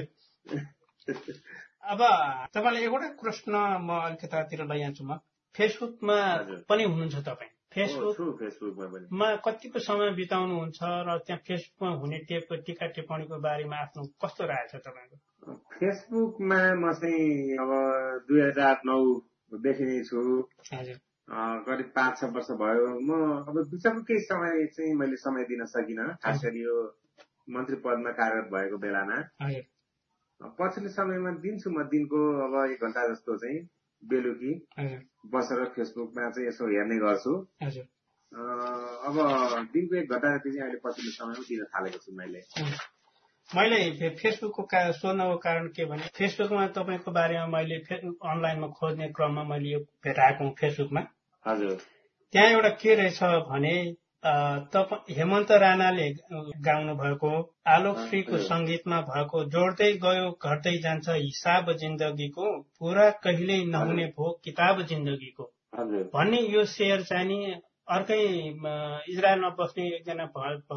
अब तपाईँलाई एउटा प्रश्न म अलिकतातिर लैजान्छु। म फेसबुकमा पनि हुनुहुन्छ तपाईँ। फेसबुकमा कतिको समय बिताउनुहुन्छ र त्यहाँ फेसबुकमा हुने टिका टिप्पणीको बारेमा आफ्नो कस्तो राय छ तपाईँको? फेसबुकमा म चाहिँ अब 2009 देखि नै छु। करिब 5-6 वर्ष भयो। म अब बिचको केही समय चाहिँ मैले समय दिन सकिनँ, खास गरी यो मन्त्री पदमा कार्यरत भएको बेलामा। पछिल्लो समयमा दिन्छु म दिनको अब 1 घण्टा जस्तो चाहिँ बेलुकी बसेर फेसबुकमा चाहिँ यसो हेर्ने गर्छु। अब दिनको 1 घण्टा जति चाहिँ अहिले पछिल्लो समयमा दिन थालेको छु मैले फेसबुकको सोध्नको कारण के भने फेसबुकमा तपाईँको बारेमा मैले अनलाइनमा खोज्ने क्रममा मैले यो भेटाएको हुँ फेसबुकमा। हजुर। त्यहाँ एउटा के रहेछ भने हेमन्त राणाले गाउनु भएको आलोक श्रीको संगीतमा भएको जोड्दै गयो घट्दै जान्छ हिसाब जिन्दगीको पूरा कहिल्यै नहुने भो किताब जिन्दगीको भन्ने यो शेर चाहिँ नि अर्कै इजरायलमा बस्ने एकजना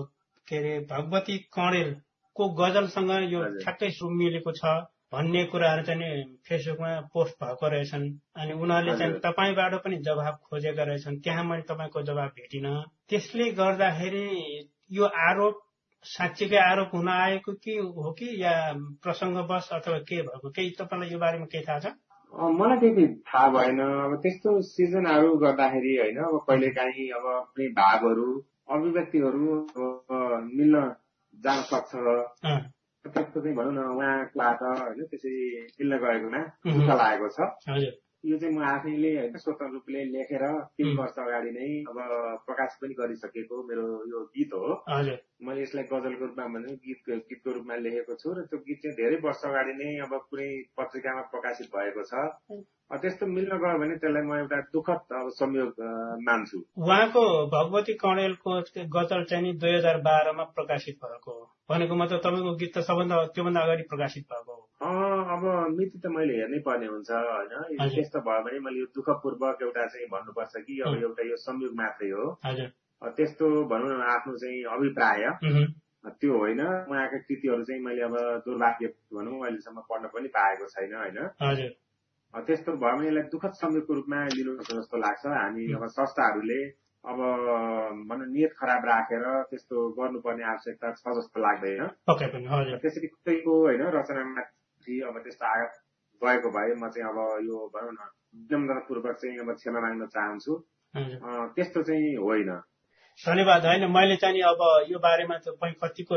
भगवती कणेलको गजलसँग यो ठ्याक्कै मिलेको छ भन्ने कुराहरू चाहिँ फेसबुकमा पोस्ट भएको रहेछन्। अनि उनीहरूले चाहिँ तपाईँबाट पनि जवाब खोजेका रहेछन्, त्यहाँ मैले तपाईँको जवाब भेटिनँ। त्यसले गर्दाखेरि यो आरोप साँच्चीकै आरोप हुन आएको कि हो कि या प्रसङ्गवश अथवा के भएको, केही तपाईँलाई यो बारेमा केही थाहा छ? मलाई त्यति थाहा भएन। अब त्यस्तो सिर्जनाहरू गर्दाखेरि होइन, अब कहिलेकाहीँ अब कुनै भावहरू अभिव्यक्तिहरू मिल्न जान सक्छ। त्यस्तो चाहिँ भनौँ न उहाँबाट होइन त्यसरी मिल्न गएकोमा दुःख लागेको छ। यो चाहिँ म आफैले होइन स्वतन्त्र रूपले लेखेर 3 वर्ष अगाडि नै अब प्रकाश पनि गरिसकेको मेरो यो गीत हो। मैले यसलाई गजलको रूपमा भने गीतको रूपमा लेखेको छु र त्यो गीत चाहिँ धेरै वर्ष अगाडि नै अब कुनै पत्रिकामा प्रकाशित भएको छ। त्यस्तो मिल्न गयो भने त्यसलाई म एउटा दुःखद संयोग मान्छु। उहाँको भगवती कणेलको गजल चाहिँ 2012मा प्रकाशित भएको हो भनेको मतलब तपाईँको गीत त त्योभन्दा अगाडि प्रकाशित भएको हो। अब मिति त मैले हेर्नै पर्ने हुन्छ होइन। त्यस्तो भयो भने मैले यो दुःखपूर्वक एउटा चाहिँ भन्नुपर्छ कि अब एउटा यो संयोग मात्रै हो। त्यस्तो भनौँ न आफ्नो चाहिँ अभिप्राय त्यो होइन। उहाँका कृतिहरू चाहिँ मैले अब दुर्भाग्य भनौँ अहिलेसम्म पढ्न पनि पाएको छैन होइन। त्यस्तो भयो भने यसलाई दुःखद संयोगको रूपमा लिनुपर्छ जस्तो लाग्छ। हामी अब संस्थाहरूले अब भनौँ नियत खराब राखेर त्यस्तो गर्नुपर्ने आवश्यकता छ जस्तो लाग्दैन। त्यसरी कसैको होइन रचनामाथि अब त्यस्तो आघात गएको भए म चाहिँ अब यो भनौँ न विनम्रतापूर्वक चाहिँ अब क्षमा माग्न चाहन्छु। त्यस्तो चाहिँ होइन। धन्यवाद। होइन मैले चाहिँ अब यो बारेमा तपाईँ कतिको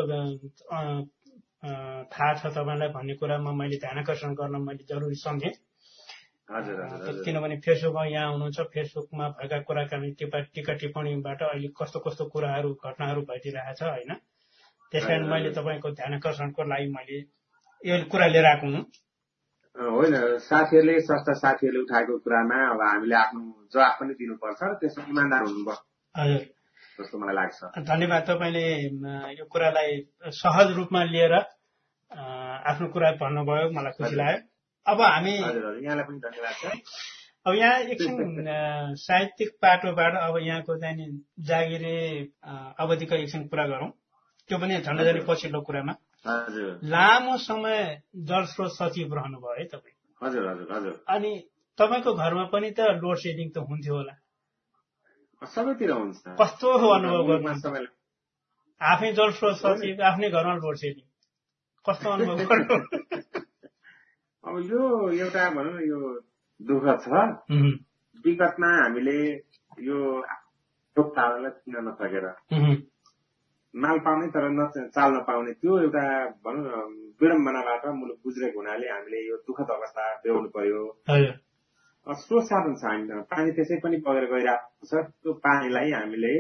थाहा छ तपाईँलाई भन्ने कुरामा मैले ध्यानकर्षण गर्न मैले जरुरी सम्झेँ। किनभने फेसबुकमा यहाँ हुनुहुन्छ, फेसबुकमा भएका कुराकानी टिका टिप्पणीबाट अहिले कस्तो कस्तो कुराहरू घटनाहरू भइदिइरहेछ होइन। त्यस कारण मैले तपाईँको ध्यानकर्षणको लागि मैले यो कुरा लिएर आएको हुँ। होइन, साथीहरूले संस्था साथीहरूले उठाएको कुरामा अब हामीले आफ्नो जवाफ पनि दिनुपर्छ र त्यसमा इमान्दार हुनुपर्छ जस्तो मलाई लाग्छ। धन्यवाद। तपाईँले यो कुरालाई सहज रूपमा लिएर आफ्नो कुरा भन्नुभयो, मलाई खुसी लाग्यो। अब हामी यहाँलाई पनि धन्यवाद छ। अब यहाँ एकछिन साहित्यिक पाटोबाट अब यहाँको चाहिँ जागिरे अवधिको एकछिन कुरा गरौँ। त्यो पनि झन्डै पछिल्लो कुरामा लामो समय जलस्रोत सचिव रहनुभयो है तपाईँ। हजुर हजुर हजुर। अनि तपाईँको घरमा पनि त लोड सेडिङ त हुन्थ्यो होला? सबैतिर हुन्छ। कस्तो अनुभव गर्नुहुन्छ? आफै जलस्रोत सचिव, आफ्नै घरमा लोड सेडिङ, कस्तो अनुभव गर्नु? अब यो एउटा भनौँ न यो दुःख छ। विगतमा हामीले यो तारालाई चिन्न नसकेर माल पाउने तर चाल नपाउने त्यो एउटा भनौँ न विडम्बनाबाट मुलुक गुज्रेको हुनाले हामीले यो दुःखद अवस्था बेहोर्नु पर्यो। स्रोत साधन छ हामीसँग, पानी त्यसै पनि बगेर गइरहेको छ। त्यो पानीलाई हामीले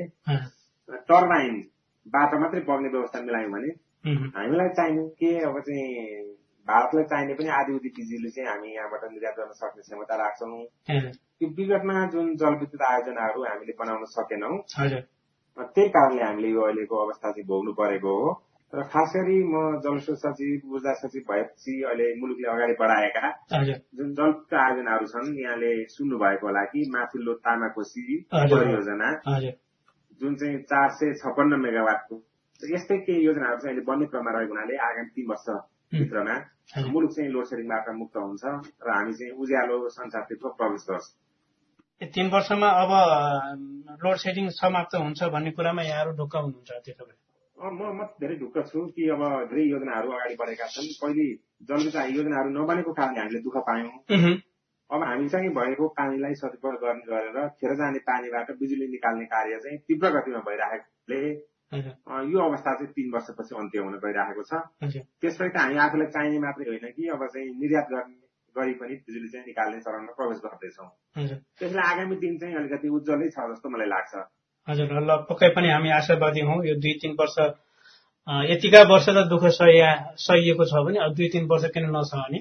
टर्बाइनबाट मात्रै बग्ने व्यवस्था मिलायौँ भने हामीलाई चाहिने के अब चाहिँ भारतलाई चाहिने पनि आधी उधी बिजुली चाहिँ हामी यहाँबाट निर्यात गर्न सक्ने क्षमता राख्छौँ। त्यो विगतमा जुन जलविद्युत आयोजनाहरू हामीले बनाउन सकेनौँ, त्यही कारणले हामीले यो अहिलेको अवस्था चाहिँ भोग्नु परेको हो। र खास गरी म जलस्रोत सचिव, ऊर्जा सचिव भएपछि अहिले मुलुकले अगाडि बढाएका जुन जलविद्युत आयोजनाहरू छन्, यहाँले सुन्नु भएको होला कि माथिल्लो तामाकोशी परियोजना जुन चाहिँ 456 मेगावाटको, यस्तै केही योजनाहरू चाहिँ अहिले बन्ने क्रममा रहेको हुनाले आगामी 3 वर्षभित्रमा मुलुक चाहिँ लोड सेडिङबाट मुक्त हुन्छ र हामी चाहिँ उज्यालो संसारतिर प्रवेश गर्छ। 3 वर्षमा अब लोड सेडिङ समाप्त हुन्छ भन्ने कुरामा यहाँहरू ढुक्क हुनुहुन्छ? त्यसो भए म धेरै ढुक्क छु कि अब धेरै योजनाहरू अगाडि बढेका छन्। पहिले जलविद्युत योजनाहरू नबनेको कारणले हामीले दुःख पायौँ। अब हामीसँग भएको पानीलाई सदुपयोग गर्ने गरेर खेर जाने पानीबाट बिजुली निकाल्ने कार्य चाहिँ तीव्र गतिमा भइरहेकोले यो अवस्था चाहिँ 3 वर्षपछि अन्त्य हुन गइरहेको छ। त्यसपछि हामी आफूलाई चाहिने मात्रै होइन कि अब चाहिँ निर्यात गरी पनि बिजुली चाहिँ निकाल्ने चरणमा प्रवेश गर्दैछौँ। त्यसले आगामी दिन चाहिँ अलिकति उज्जवलै छ जस्तो मलाई लाग्छ। हजुर, ल पक्कै पनि हामी आशावादी हौँ। यो 2-3 वर्ष यतिका वर्ष त दुःख सहिएको छ भने अब 2-3 वर्ष किन नसहने,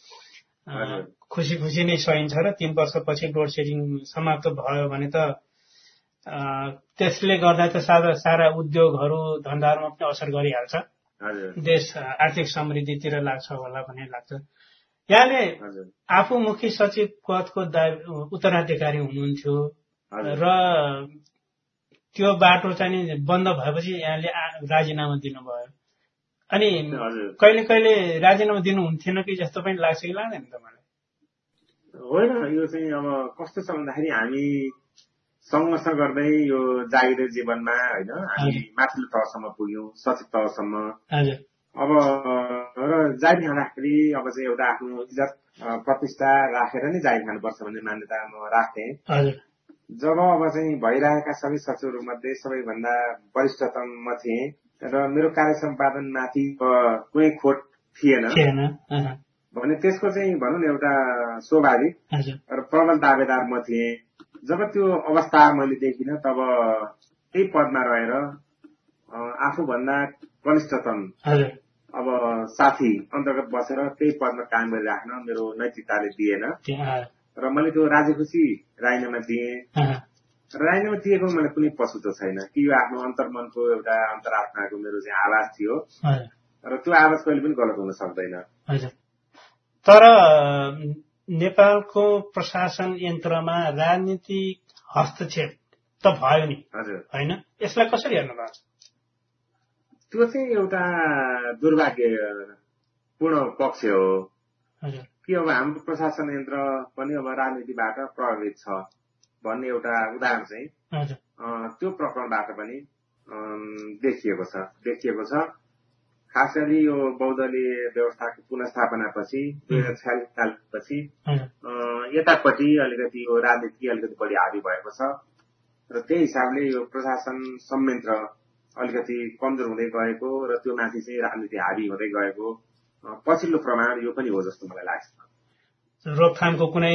खुसी नै सहिन्छ र 3 वर्षपछि लोड सेडिङ समाप्त भयो भने त त्यसले गर्दा त सारा उद्योगहरू धन्दाहरूमा पनि असर गरिहाल्छ, देश आर्थिक समृद्धितिर लाग्छ होला भन्ने लाग्छ। यहाँले आफू मुख्य सचिव पदको उत्तराधिकारी हुनुहुन्थ्यो र त्यो बाटो चाहिँ बन्द भएपछि यहाँले राजीनामा दिनुभयो, अनि कहिले राजीनामा दिनुहुन्थेन कि जस्तो पनि लाग्छ कि लाग्दैन तपाईँलाई? होइन, यो चाहिँ अब कस्तो छ भन्दाखेरि हामी सङ्घर्ष गर्दै यो जागिर जीवनमा होइन हामी माथिल्लो तहसम्म पुग्यौँ, सचिव तहसम्म। अब र जागिर खाँदाखेरि अब चाहिँ एउटा आफ्नो इज्जत प्रतिष्ठा राखेर नै जागिर खानुपर्छ भन्ने मान्यता म राख्थेँ। जब अब चाहिँ भइरहेका सबै सचिवहरू मध्ये सबैभन्दा वरिष्ठतम म थिएँ र मेरो कार्य सम्पादन माथि कुनै खोट थिएन भने त्यसको चाहिँ भनौँ न एउटा स्वाभाविक र प्रबल दावेदार म थिएँ। जब त्यो अवस्था मैले देखिनँ तब त्यही पदमा रहेर आफूभन्दा कनिष्ठतम अब साथी अन्तर्गत बसेर त्यही पदमा काम गरिराख्न मेरो नैतिकताले दिएन र मैले त्यो राजी खुसी राजीनामा दिएँ। राजीनामा दिएको मलाई कुनै पछुतो छैन कि यो आफ्नो अन्तर्मनको एउटा अन्तरात्माको मेरो चाहिँ आवाज थियो र त्यो आवाज कहिले पनि गलत हुन सक्दैन। तर नेपालको प्रशासन यन्त्रमा राजनीतिक हस्तक्षेप त भयो नि, होइन? यसलाई कसरी हेर्नु भएको छ? त्यो चाहिँ एउटा दुर्भाग्यपूर्ण पक्ष हो कि अब हाम्रो प्रशासन यन्त्र पनि अब राजनीतिबाट प्रभावित छ भन्ने एउटा उदाहरण चाहिँ त्यो प्रकरणबाट पनि देखिएको छ। खास गरी यो बहुदलीय व्यवस्थाको पुनर्स्थापनापछि 2046 सालपछि यतापट्टि अलिकति यो राजनीति अलिकति बढी हावी भएको छ र त्यही हिसाबले यो प्रशासन संयन्त्र अलिकति कमजोर हुँदै गएको र त्यो माथि चाहिँ राजनीति हावी हुँदै गएको पछिल्लो प्रमाण यो पनि हो जस्तो मलाई लाग्छ। रोकथामको कुनै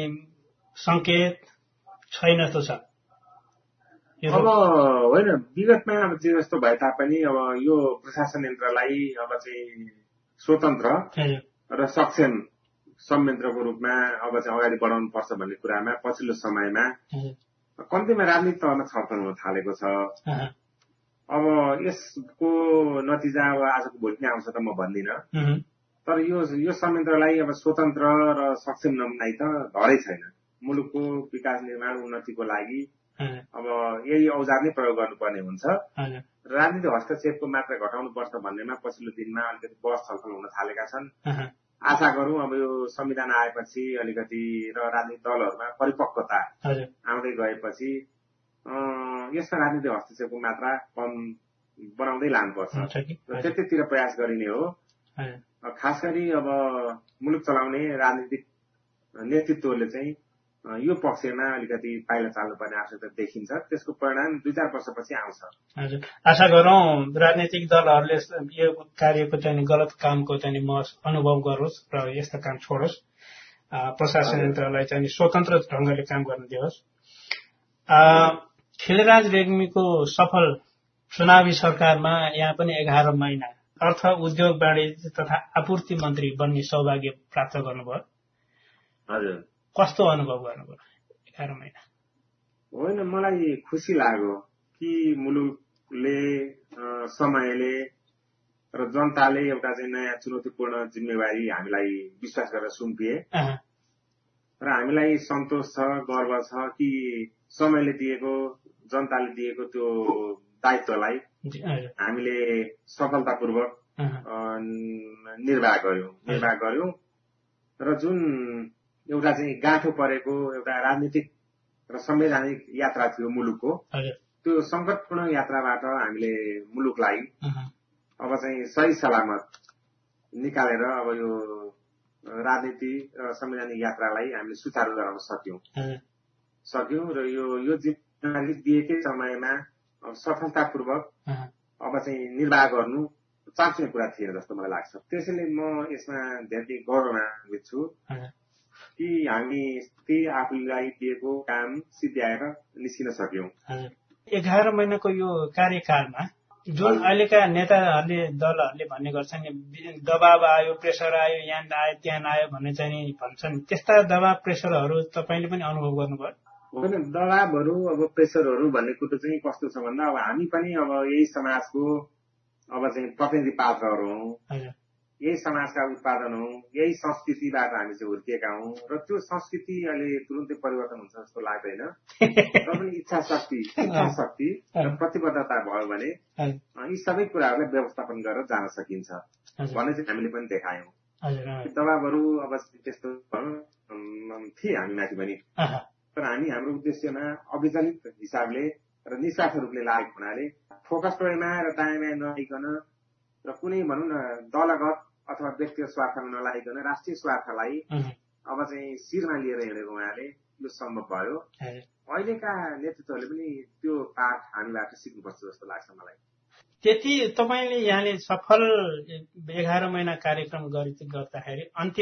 संकेत छैन जस्तो छ? अब होइन, विगतमा अब जे जस्तो भए तापनि अब यो प्रशासन यन्त्रलाई अब चाहिँ स्वतन्त्र र सक्षम संयन्त्रको रूपमा अब चाहिँ अगाडि बढाउनु पर्छ भन्ने कुरामा पछिल्लो समयमा कम्तीमा राजनीति तहमा छलफल हुन थालेको छ। अब यसको नतिजा अब आजको भोलि नै आउँछ त म भन्दिनँ, तर यो संयन्त्रलाई अब स्वतन्त्र र सक्षम नबनाइ त धरै छैन। मुलुकको विकास निर्माण उन्नतिको लागि अब यही औजार नै प्रयोग गर्नुपर्ने हुन्छ। राजनीतिक हस्तक्षेपको मात्रा घटाउनु पर्छ भन्नेमा पछिल्लो दिनमा अलिकति बहस छलफल हुन थालेका छन्। आशा गरौँ अब यो संविधान आएपछि अलिकति र राजनीतिक दलहरूमा परिपक्वता आउँदै गएपछि यसमा राजनीतिक हस्तक्षेपको मात्रा कम बनाउँदै लानुपर्छ र त्यतिर प्रयास गरिने हो। खास गरी अब मुलुक चलाउने राजनीतिक नेतृत्वले चाहिँ यो पक्षमा अलिकति पाइला चाल्नुपर्ने आवश्यकता देखिन्छ। त्यसको परिणाम 2-4 वर्षपछि आउँछ। हजुर, आशा गरौँ राजनीतिक दलहरूले यो कार्यको चाहिँ गलत कामको चाहिँ अनुभव गरोस् र यस्ता काम छोडोस्, प्रशासन यन्त्रलाई चाहिँ स्वतन्त्र ढंगले काम गर्न दियोस्। खिलराज रेग्मीको सफल चुनावी सरकारमा यहाँ पनि 11 महिना अर्थ उद्योग वाणिज्य तथा आपूर्ति मन्त्री बन्ने सौभाग्य प्राप्त गर्नुभयो। हजुर, कस्तो अनुभव गर्नुभयो 11 महिना? होइन, मलाई खुसी लाग्यो कि मुलुकले समयले र जनताले एउटा चाहिँ नयाँ चुनौतीपूर्ण जिम्मेवारी हामीलाई विश्वास गरेर सुम्पिए र हामीलाई सन्तोष छ, गर्व छ कि समयले दिएको, जनताले दिएको त्यो दायित्वलाई हामीले सफलतापूर्वक निर्वाह गर्यौं र जुन एउटा चाहिँ गाँठो परेको एउटा राजनीतिक र संवैधानिक यात्रा थियो मुलुकको, त्यो संकटपूर्ण यात्राबाट हामीले मुलुकलाई अब चाहिँ सही सलामत निकालेर अब यो राजनीति र संवैधानिक यात्रालाई हामीले सुचारू गराउन सक्यौं र यो जिम्मेवारी दिएकै समयमा सफलतापूर्वक अब चाहिँ निर्वाह गर्नु चाख्ने कुरा थिएन जस्तो मलाई लाग्छ। त्यसैले म यसमा धेरै गौरवान्वित छु कि हामी त्यही आफूलाई दिएको काम सिद्ध्याएर निस्किन सक्यौं 11 महिनाको यो कार्यकालमा जुन अहिलेका नेताहरूले दलहरूले भन्ने गर्छन् दबाब आयो, प्रेसर आयो, यहाँ आयो त्यहाँ आयो भन्ने चाहिँ भन्छन्, त्यस्ता दबाब प्रेसरहरू तपाईँले पनि अनुभव गर्नुभयो? होइन, दबाबहरू अब प्रेसरहरू भन्ने कुरो चाहिँ कस्तो छ भन्दा अब हामी पनि अब यही समाजको अब चाहिँ प्रतिनिधि पात्रहरू हौँ, यही समाजका उत्पादन हौँ, यही संस्कृतिबाट हामी चाहिँ हुर्किएका हौँ र त्यो संस्कृति अहिले तुरुन्तै परिवर्तन हुन्छ जस्तो लाग्दैन। र पनि इच्छा शक्ति र प्रतिबद्धता भयो भने यी सबै कुराहरूलाई व्यवस्थापन गरेर जान सकिन्छ भन्ने चाहिँ हामीले पनि देखायौँ। दबाबहरू अब त्यस्तो थिए हामी माथि पनि, तर हामी हाम्रो उद्देश्यमा अविचलित हिसाबले र निस्वार्थ रूपले लागेको हुनाले फोकस टोयमा र दायाँमा नआइकन र कुनै भनौँ न दलगत अथवा व्यक्तिगत स्वार्थमा नलागिकन राष्ट्रिय स्वार्थलाई अब चाहिँ शिरमा लिएर हिँडेको हुनाले यो सम्भव भयो। अहिलेका नेतृत्वहरूले पनि त्यो पाठ हामीबाट सिक्नुपर्छ जस्तो लाग्छ मलाई। त्यति तपाईँले यहाँले सफल 11 महिना कार्यक्रम गर्दाखेरि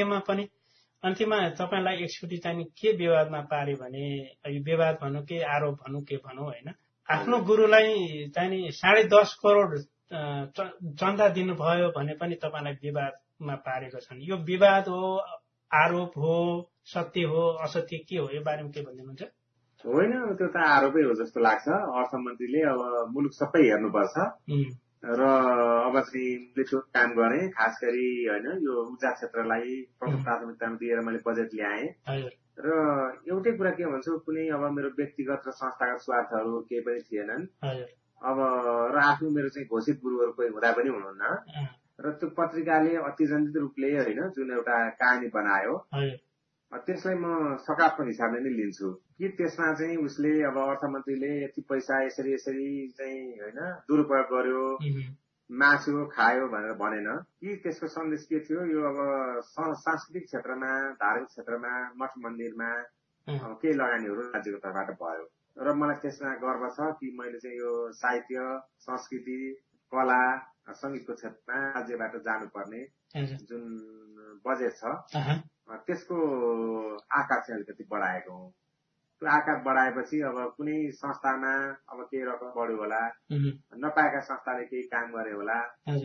अन्त्यमा तपाईँलाई एकचोटि चाहिँ के विवादमा पार्यो भने, विवाद भनौँ के आरोप भनौँ के भनौँ होइन, आफ्नो गुरुलाई चाहिँ 10.5 करोड चन्दा दिनुभयो भने पनि तपाईँलाई विवादमा पारेको छन्। यो विवाद हो, आरोप हो, सत्य हो, असत्य के हो, यो बारेमा के भनिदिनुहुन्छ? होइन, त्यो त आरोपै हो जस्तो लाग्छ। अर्थमन्त्रीले अब मुलुक सबै हेर्नुपर्छ र अब चाहिँ मैले त्यो काम गरेँ, खास गरी होइन यो ऊर्जा क्षेत्रलाई प्रमुख प्राथमिकतामा दिएर मैले बजेट ल्याएँ। र एउटै कुरा के भन्छु, कुनै अब मेरो व्यक्तिगत र संस्थागत स्वार्थहरू केही पनि थिएनन्। अब र आफ्नो मेरो चाहिँ घोषित गुरुहरू कोही हुँदा पनि हुनुहुन्न र त्यो पत्रिकाले अतिरञ्जित रूपले होइन जुन एउटा कहानी बनायो त्यसलाई म सकारात्मक हिसाबले नै लिन्छु कि त्यसमा चाहिँ उसले अब अर्थमन्त्रीले यति पैसा यसरी चाहिँ होइन दुरुपयोग गर्यो, मासु खायो भनेर भनेन कि त्यसको सन्देश के थियो, यो अब सांस्कृतिक क्षेत्रमा, धार्मिक क्षेत्रमा, मठ मन्दिरमा केही लगानीहरू राज्यको तर्फबाट भयो र मलाई त्यसमा गर्व छ कि मैले चाहिँ यो साहित्य, संस्कृति, कला, संगीतको क्षेत्रमा राज्यबाट जानुपर्ने जुन बजेट छ त्यसको आकार चाहिँ अलिकति बढाएको हुँ। त्यो आकार बढाएपछि अब कुनै संस्थामा अब केही रकम बढ्यो होला, नपाएका संस्थाले केही काम गरे होला,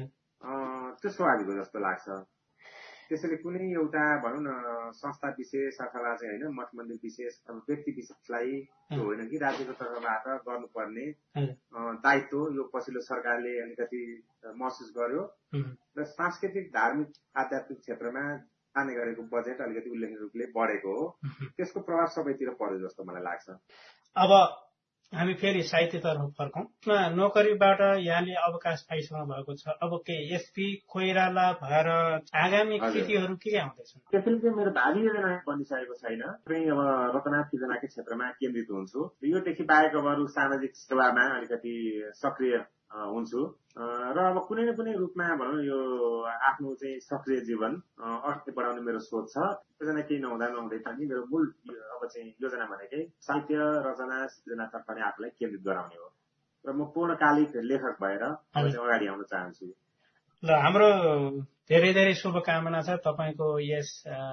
त्यो स्वाभाविक हो जस्तो लाग्छ। त्यसैले कुनै एउटा भनौँ न संस्था विशेष अथवा चाहिँ होइन मठ मन्दिर विशेष अथवा व्यक्ति विशेषलाई त्यो होइन कि राज्यको तर्फबाट गर्नुपर्ने दायित्व यो पछिल्लो सरकारले अलिकति महसुस गर्यो र सांस्कृतिक, धार्मिक, आध्यात्मिक क्षेत्रमा जाने गरेको बजेट अलिकति उल्लेखनीय रूपले बढेको हो। त्यसको प्रभाव सबैतिर पर्यो जस्तो मलाई लाग्छ। अब हामी फेरि साहित्यतर्फ फर्कौं। नोकरीबाट यहाँले अवकाश पाइसक्नु भएको छ, अब के एसपी कोइराला भएर आगामी कृतिहरू के आउँदैछन्? त्यसैले चाहिँ मेरो भावी योजना बनिसकेको छैन। अब रचना सृजनाकै क्षेत्रमा केन्द्रित हुन्छु। योदेखि बाहेक अब अरू सामाजिक सेवामा अलिकति सक्रिय हुन्छु र अब कुनै न कुनै रूपमा भनौँ यो आफ्नो चाहिँ सक्रिय जीवन अगाडि बढाउने मेरो सोच छ। योजना केही नहुँदै पनि मेरो मूल अब चाहिँ योजना भनेकै साहित्य रचना सृजनातर्फ नै आफूलाई केन्द्रित गराउने हो र म पूर्णकालिक लेखक भएर अगाडि आउन चाहन्छु। ल, हाम्रो धेरै धेरै शुभकामना छ तपाईको यस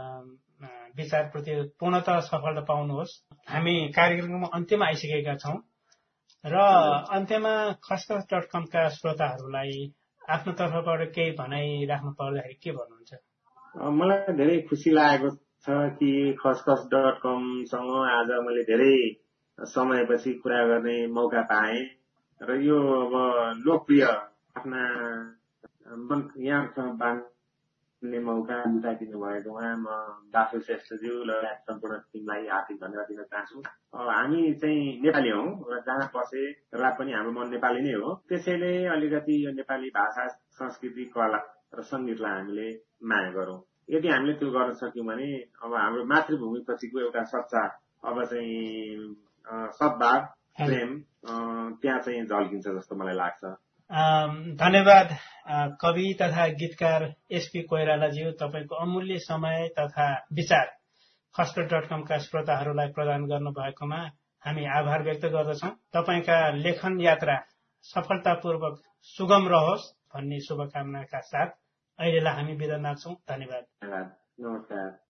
विचारप्रति पूर्णतः सफलता पाउनुहोस्। हामी कार्यक्रमको अन्त्यमा आइसकेका छौं र अन्त्यमा खसखस.com का श्रोताहरूलाई आफ्नो तर्फबाट केही भनाइ राख्नु पर्दाखेरि के भन्नुहुन्छ? मलाई धेरै खुसी लागेको छ कि खसखस.com सँग आज मैले धेरै समयपछि कुरा गर्ने मौका पाएँ र यो अब लोकप्रिय आफ्ना यहाँसँग बाँड्ने मौका जुटाइदिनु भएकोमा म दासु श्रेष्ठज्यू लगायत सम्पूर्ण टिमलाई हार्दिक धन्यवाद दिन चाहन्छु। हामी चाहिँ नेपाली हौँ र जहाँ बसेर पनि हाम्रो मन नेपाली नै हो। त्यसैले अलिकति यो नेपाली भाषा, संस्कृति, कला र सङ्गीतलाई हामीले माया गरौँ। यदि हामीले त्यो गर्न सक्यौँ भने अब हाम्रो मातृभूमिप्रतिको एउटा सच्चा अब चाहिँ सद्भाव, प्रेम त्यहाँ चाहिँ झल्किन्छ जस्तो मलाई लाग्छ। धन्यवाद कवि तथा गीतकार एसपी कोइरालाज्यू, तपाईको अमूल्य समय तथा विचार खसखस.com का श्रोताहरूलाई प्रदान गर्नु भएकोमा हामी आभार व्यक्त गर्दछौं। तपाईका लेखन यात्रा सफलतापूर्वक सुगम रहोस् भन्ने शुभकामनाका साथ अहिलेलाई हामी बिदा माग्छौं। धन्यवाद। नमस्कार।